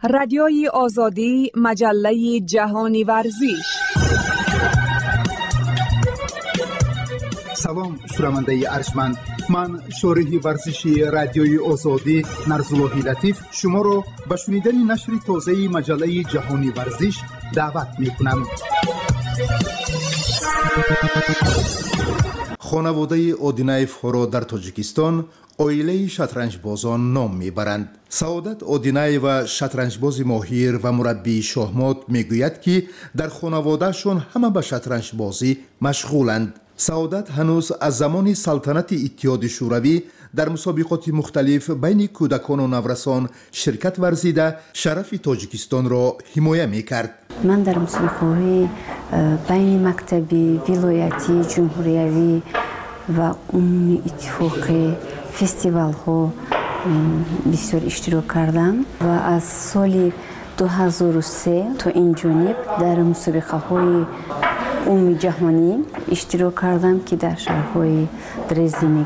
رادیوی آزادی، مجله جهانی ورزش. سلام شنونده ارجمند، من شارح ورزشی رادیوی آزادی نرزاللهی لطیف شما را به شنیدن نشر تازه مجله جهانی ورزش دعوت می‌کنم. خانواده اودینایف‌ها را در تاجیکستان اویله شطرنجبازان نام میبرند. سعادت اودینایو شطرنجباز ماهر و مربی شاهمات میگوید که در خانوادهشون همه به شطرنجبازی مشغولند. سعادت هنوز از زمان سلطنت اتحاد شوروی در مسابقات مختلف بین کودکان و نورسان شرکت ورزیده شرف تاجیکستان را حمایت میکرد. من در مسابقات بین مکتبی، ولایتی، جمهوریوی و عمومی اتفاقی فستیوال ها بسیار اشتراک کردم و از سال 2003 تا این جانب در مسابقه های عمومی جهانی اشتراک کردم که در شهرهای درزدن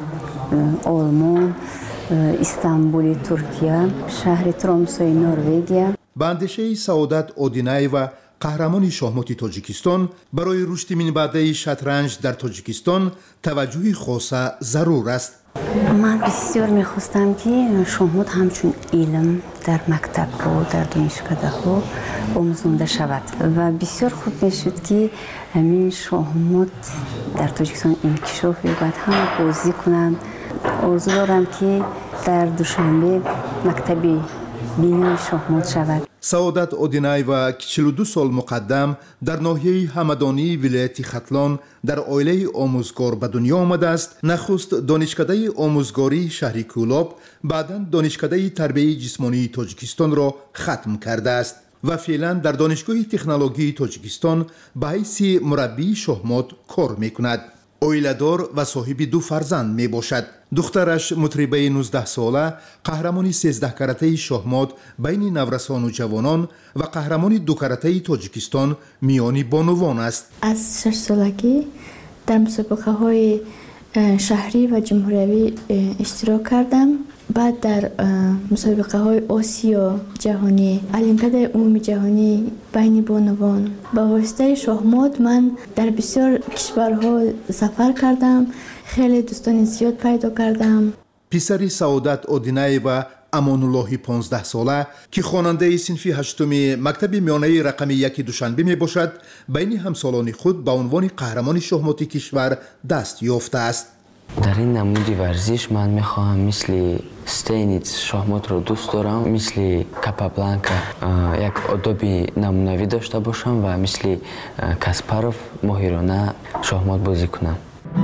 آلمان، استانبول ترکیه، شهر ترامسای نروژ. به اندیشه سعادت اودینایو قهرمان شاهمات تاجیکستان برای رشد منبعه شطرنج در تاجیکستان توجه خاص ضرور است. من بسیار میخواستم که شاهمات همچون علم در مکتب ها، در دانشکده ها آموزانده شود و بسیار خوب میشد که همین شاهمات در تاجیکستان انکشاف یابد، همه بازی کنند. آرزو دارم که در دوشنبه مکتبی بینی شاهمات شود. سعادت اودینایو 42 سال مقدم در ناحیه همدانی ولایت ختلان در عائله آموزگار به دنیا آمده است. نخست دانشکده آموزگاری شهر کولاب، بعداً دانشکده تربیت جسمانی تاجیکستان را ختم کرده است و فعلا در دانشگاه تکنولوژی تاجیکستان به حیث مربی شاهمات کار میکند. عائله‌دار و صاحب 2 فرزند می باشد. دخترش مطربه 19 ساله، قهرمان 13 کرته شاهمات بین نورسان و جوانان و قهرمان 2 کرته تاجیکستان میان بانوان است. از 6 سالگی در مسابقه های شهری و جمهوریوی اشتراک کردم. بعد در مسابقه های آسیا جهانی، المپیاد عمومی جهانی بین بانوان با واسطه شاهمات من در بسیار کشورها سفر کردم. خیلی دوستان زیاد پیدا کردم. پسر سعادت اودینایو امانالله 15 ساله که خواننده صنف 8 مکتب میانه رقم 1 دوشنبه می باشد، بین همسالان خود به عنوان قهرمان شاهمات کشور دست یافته است. در این نمود ورزش من میخواهم مثل استینیتس شاهمات را دوست دارم، مثل کاپابلانکا یک آدابی نمونوی داشته باشم و مثل کاسپاروف ماهرانه شاهمات بازی کنم.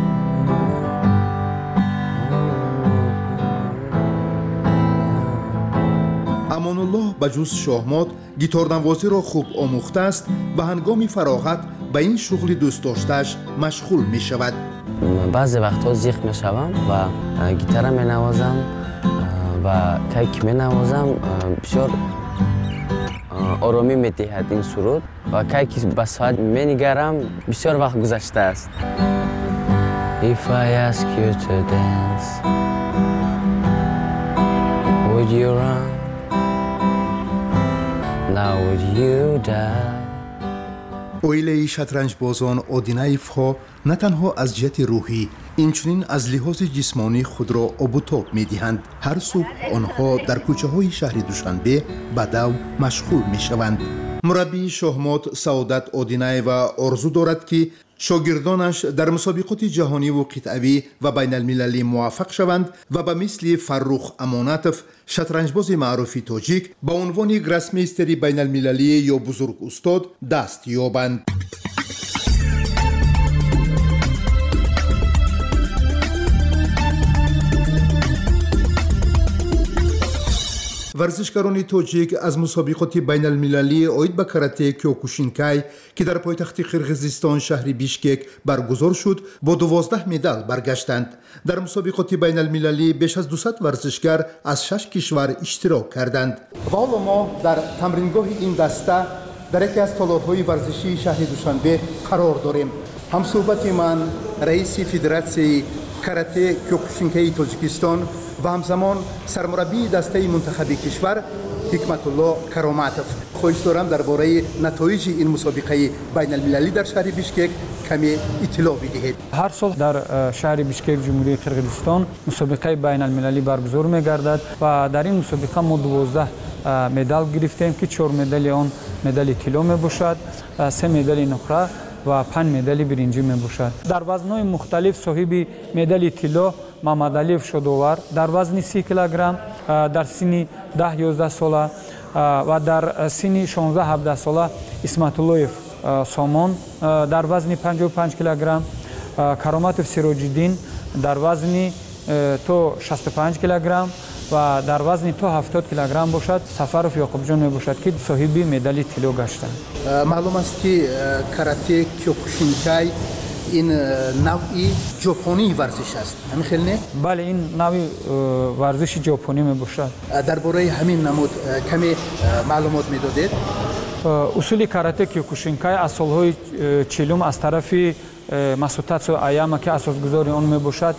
امانالله بجز شاهمات گیتارنوازی را خوب آموخته است و هنگام فراغت به این شغل دوست داشته‌اش مشغول می شود. بعضی وقتها زیخ می شوم و گیتار می نوازم و کیک می نوازم. بسیار آرامی می دهد این سرود و کیک به ساعت می نگرم. بسیار وقت گذشته است. If I ask you to dance, would you run? Now would you die? عائله شطرنجبازان اودینایف‌ها نه تنها از جهت روحی اینچنین از لحاظ جسمانی خود را آب و تاب می‌دهند. هر صبح آنها در کوچه‌های شهر دوشنبه به دو مشغول می‌شوند. مربی شاهمات سعادت اودینایو آرزو دارد که شاگردانش در مسابقات جهانی و قطعوی و بین المللی موفق شوند و به مثل فرخ امانتوف شطرنجباز معروف تاجیک به عنوان گراسمیستری بین المللی یا بزرگ استاد دست یابند. ورزشکاران تاجیک از مسابقات بین المللی عاید به کاراته کیوکوشینکای که در پایتخت قرقیزستان شهر بیشکک برگزار شد با 12 مدال برگشتند. در مسابقات بین المللی بیش از 200 ورزشکار از 6 کشور اشتراک کردند. و حالا ما در تمرینگاه این دسته در یکی از تالارهای ورزشی شهر دوشنبه قرار داریم. همصحبت من رئیس فدراسیون کاراته کیوکوشینکای تاجیکستان و همزمان سرمربی دسته منتخب کشور حکمت الله کراماتوف، خواهش دارم درباره نتایج این مسابقه بین المللی در شهر بیشکک کمی اطلاع بدهید. هر سال در شهر بیشکک جمهوری قرقیزستان مسابقه بین المللی برگزار می‌گردد و در این مسابقه ما 12 مدال گرفتیم که 4 مدال آن مدال طلا میباشد، 3 مدال نقره و 5 مدال برنجی میباشد. در وزن‌های مختلف صاحب مدال طلا محمد علیف شدوار در وزن 30 کیلوگرم، در سن 10-11 ساله و در سن 16-17 ساله اسمت اللهیف سامان در وزن 55 کیلوگرم، کراماتوف سراج‌الدین در وزن تو 65 کیلوگرم و در وزن تو 70 کیلوگرم باشد. سفرов یعقوبجان میباشد که صاحب مدال طلا گشتند. معلوم است که کاراته کیوکوشینکای این نوعی ژاپنی ورزش است. همین خیلی نه؟ بله، این نوعی ورزش ژاپنی میباشد. درباره همین نمود کمی معلومات میدادید؟ اصول کاراته کیوکوشینکای از سالهای 40 از طرف ماسوتاتسو آیاما که اساسگذار آن میباشد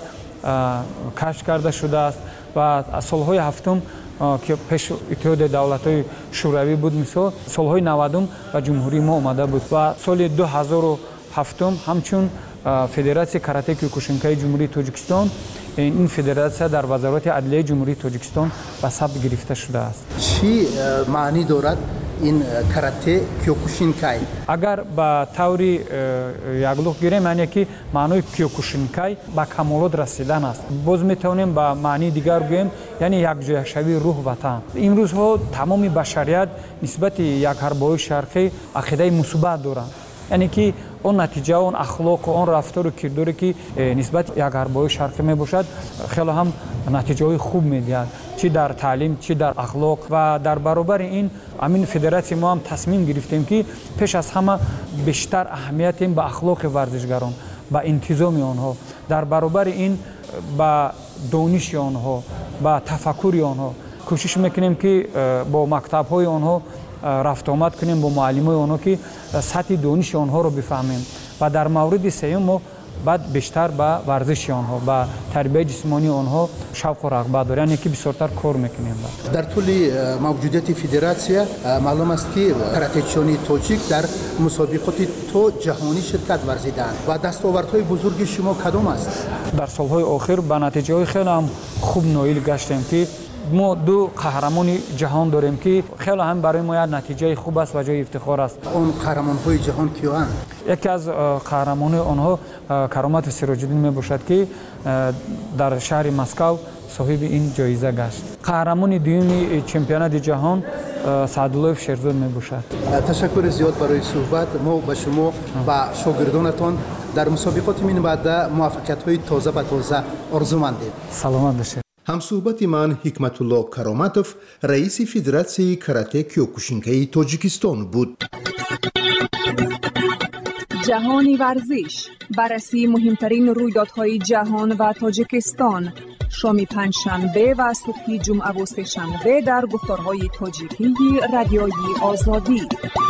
کشف کرده شده است و از سالهای هفتم که پیش اتحاد دولت‌های شوروی بود، مثلا سالهای 90 و جمهوری ما آمده بود و سال 2007 همچون فدراسیون کاراته کیوکوشینکای جمهوری تاجیکستان، این فدراسیون در وزارت عدلیه جمهوری تاجیکستان به ثبت گرفته شده است. چی معنی دارد این کاراته کیوکوشینکای؟ اگر با طوری یگلوخ گیریم معنی که معنی کیوکوشینکای با کمالات رسیدن است. باز میتونیم با معنی دیگر بگوییم یعنی یکجایشوی روح وطن. این روزها تمام بشریت نسبت یک حربای شرقی عقیده مثبت دارند، یعنی که اون نتیجه اون اخلاق و اون رفتار و کرداری که نسبت یک حربای شرقی می باشد خیلی هم نتیجه خوب میدهد، چی در تعلیم چی در اخلاق. و در برابر این امین فدراسیون ما هم تصمیم گرفتیم که پیش از همه بیشتر اهمیت به اخلاق ورزشگران، با انتظام آنها، در برابر این با دانش آنها، با تفکر آنها کوشش میکنیم که با مکتب های آنها رفت آمد کنیم، با معلمای آنها که سطح دانش آنها رو بفهمیم و در مورد سوم ما بعد بیشتر با ورزش آنها، با تربیت جسمانی آنها شوق و رغبت داریم، یعنی که بسیارتر کار میکنیم. در طول موجودیت فدراسیون معلوم است که کراته‌چیان تاجیک در مسابقات تو جهانی شرکت ورزیدند و دستاوردهای بزرگ شما کدام است؟ در سالهای آخر به نتیجه خیلی هم خوب نایل گشتیم که ما 2 قهرمان جهان داریم که خیلی هم برای ما نتیجه خوب است و جای افتخار است. اون قهرمان‌های جهان کیاند؟ یکی از قهرمان آنها کراماتوف سراج‌الدین میباشد که در شهر مسکو صاحب این جایزه گشت. قهرمان دوم چمپیونات جهان سعداللهیف شیرزاد میباشد. تشکر زیاد برای صحبت. ما به شما و شاگردانتان در مسابقات من بعد موفقیت‌های تازه به تازه آرزومندیم. سلامت باشید. همصحبت من حکمت الله کراماتوف، رئیس فدراسیون کاراته کیوکوشینکای تاجیکستان بود. جهانی ورزش، بررسی مهمترین رویدادهای جهان و تاجیکستان، شام پنجشنبه و صبح جمعه و سه‌شنبه در گفتارهای تاجیکی رادیوی آزادی.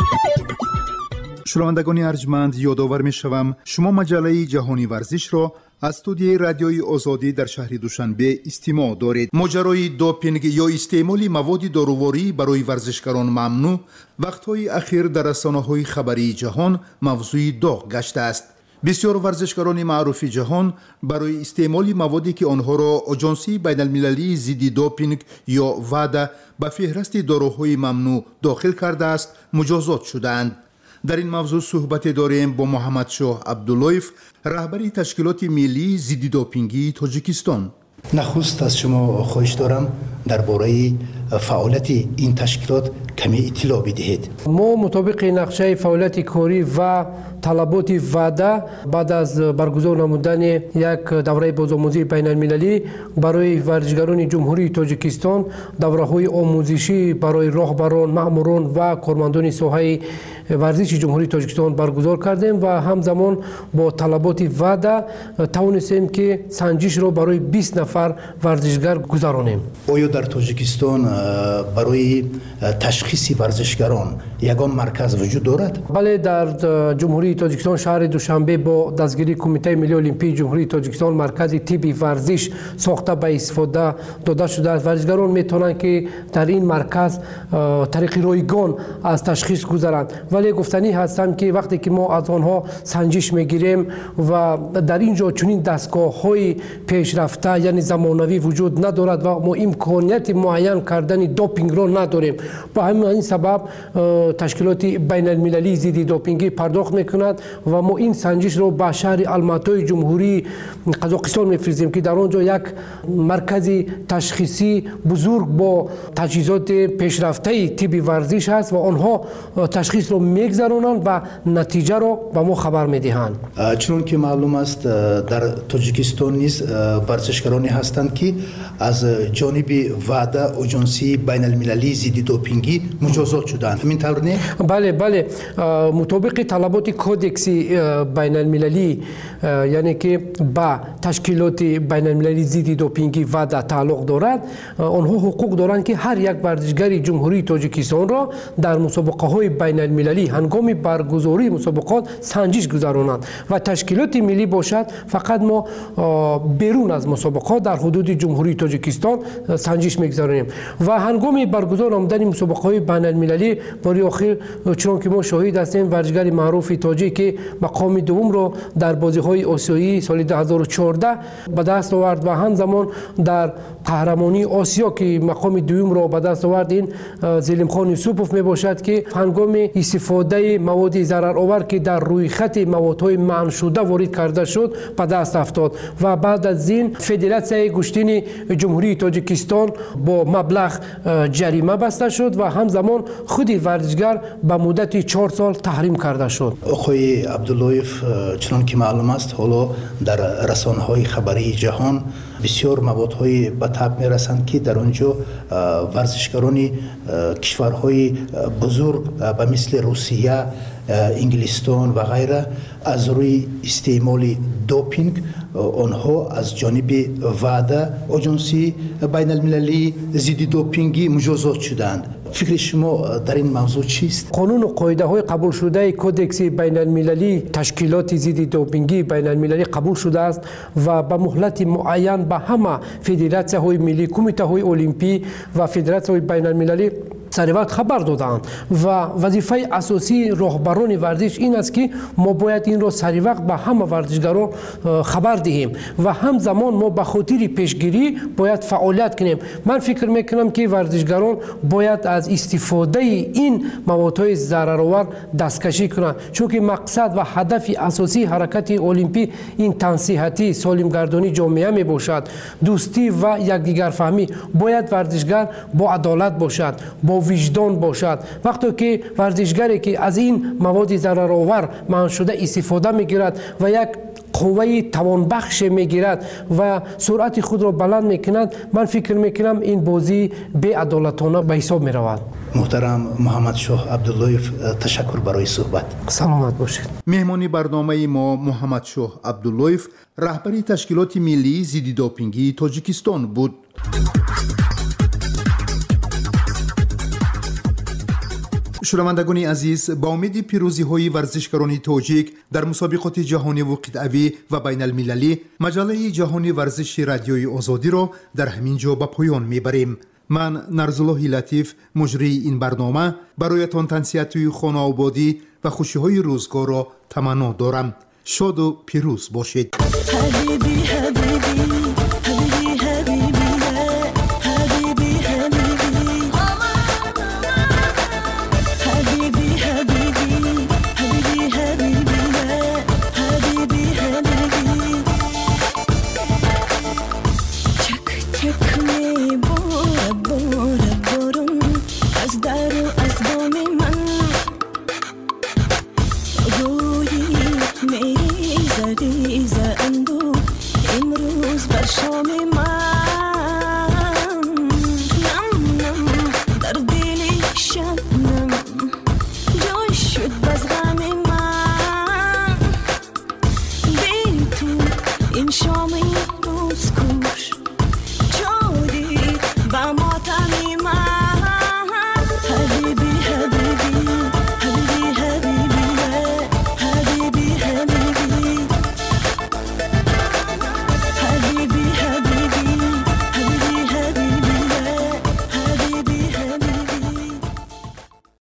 شنوندگان ارجمند، یادآور می‌شوم شما مجله جهانی ورزش را از استودیوی رادیوی آزادی در شهر دوشنبه استماع دارید. ماجرای دوپینگ یا استعمال مواد دارویی برای ورزشکاران ممنوع وقت‌های اخیر در رسانه‌های خبری جهان موضوع داغ گشته است. بسیار ورزشکاران معروف جهان برای استعمال موادی که آنها را آژانس بین‌المللی ضد دوپینگ یا وادا به فهرست داروهای ممنوع داخل کرده است مجازات شدند. در این موضوع صحبت داریم با محمد شاه عبداللهیف، رهبری تشکیلات ملی ضد دوپینگی تاجیکستان. نخست از شما خواهش دارم درباره فعالیت این تشکیلات کمی اطلاع بدهید. ما مطابق نقشه فعالیت کاری و طلبات وادا بعد از برگزار نمودن یک دوره بازآموزی بین المللی برای ورزشکاران جمهوری تاجیکستان، دوره‌های آموزشی برای راهبران، مأموران و کارمندان ساحه ورزش جمهوری تاجیکستان برگزار کردیم و همزمان با طلبات وادا توانستیم که سنجش را برای 20 نفر ورزشکار گذرانیم. آیا در تاجیکستان برای تشخیص ورزشکاران یگان مرکز وجود دارد؟ بله، در جمهوری تاجیکستان شهر دوشنبه با دستگیری کمیته ملی المپیک جمهوری تاجیکستان مرکز طبی ورزش ساخته به استفاده داده شده است. ورزشکاران میتونند که در این مرکز طریق رایگان از تشخیص گذرند، ولی گفتنی هستم که وقتی که ما از آنها سنجش میگیریم و در اینجا چنین دستگاه‌های پیشرفته یعنی زمانوی وجود ندارد و ما امکانیت معین کردن دوپینگ را نداریم. با همین سبب تشکیلات بین المللی ضد دوپینگی پرداخت میکند و ما این سنجش را به شهر الماتای جمهوری قزاقستان میفرستیم که در آنجا یک مرکز تشخیصی بزرگ با تجهیزات پیشرفته طبی ورزش است و آنها تشخیص را میگذرانند و نتیجه را به ما خبر میدهند. چون که معلوم است در تاجیکستان نیز ورزشکارانی هستند که از جانب وعده اجنسی بین المللی ضد دوپینگی مجازات شدند. همین طور نه؟ بله، مطابق طلبات کودکس بین المللی یعنی که با تشکیلات بین المللی ضد دوپینگی وعده تعلق دارد، آنها حقوق دارند که هر یک ورزشگر جمهوری تاجیکستان را در مسابقه های بین المللی هنگام برگزاری مسابقات سنجش گذرانند و تشکیلات ملی باشد فقط ما بیرون از مسابقات در حدود جمهوری تاجیکستان سنجش میگذاریم و هنگام برگزار نمودن مسابقه های بین المللی برای آخر چون که ما شاهد هستیم ورزشگر معروف تاجیک که مقام دوم را در بازی های آسیایی سال 2014 به دست آورد و همزمان در قهرمانی آسیا که مقام دوم را به دست آورد این زلیم خان یوسفوف می باشد که هنگام استفاده مواد ضررآور که در روی خط موادهای منع شده وارد کرده شد به دست افتاد و بعد از این فدراسیون گشتین جمهوری تاجیکستان با مبلغ جریمه بسته شد و همزمان خود ورزشگر به مدت 4 سال تحریم کرده شد. آقای عبداللهیف، چنان که معلوم است حالا در رسانه‌های خبری جهان بسیار موادهای به طب میرسند که در آنجا ورزشکاران کشورهای بزرگ به مثل روسیه، انگلستان و غیره از روی استعمال دوپینگ آنها از جانب وعده اجنسی بین المللی ضد دوپینگی مجازات شدند. فکر شما در این موضوع چیست؟ قانون و قاعده های قبول شده کودکس بین المللی تشکیلات ضد دوپینگی بین المللی قبول شده است و به مهلت معین به همه فدراسیون های ملی، کمیته های المپی و فدراسیون های بین المللی سر وقت خبر دادند و وظیفه اساسی راهبران ورزش این است که ما باید این را سر وقت به همه ورزشگران خبر دهیم و همزمان ما به خاطر پیشگیری باید فعالیت کنیم. من فکر میکنم که ورزشگران باید از استفاده این موادهای ضررآور دستکشی کنند، چون که مقصد و هدف اساسی حرکت المپی این تنصیحاتی سالمگردانی جامعه می باشد، دوستی و یکدیگر فهمی. باید ورزشگر با عدالت باشد، با وجدان باشد. وقتی که ورزشگری که از این مواد ضررآور منع شده استفاده میگیرد و یک قوه توانبخش میگیرد و سرعت خود را بلند میکند، من فکر میکنم این بازی بی عدالتانه به حساب میرود. محترم محمد شاه عبداللهیف، تشکر برای صحبت. سلامت باشید. مهمانی برنامه ما محمد شاه عبداللهیف، رهبری تشکیلات ملی ضد دوپینگی تاجیکستان بود. شنوندگان عزیز، با امید پیروزی های ورزشکاران تاجیک در مسابقات جهانی و قطعی و بین المللی، مجله جهانی ورزش رادیوی آزادی را در همین جا به پایان میبریم. من نرزالله لطیف، مجری این برنامه، برایتان تنصیحات خانه آبادی و خوشی های روزگار را تمنا دارم. شاد و پیروز باشید.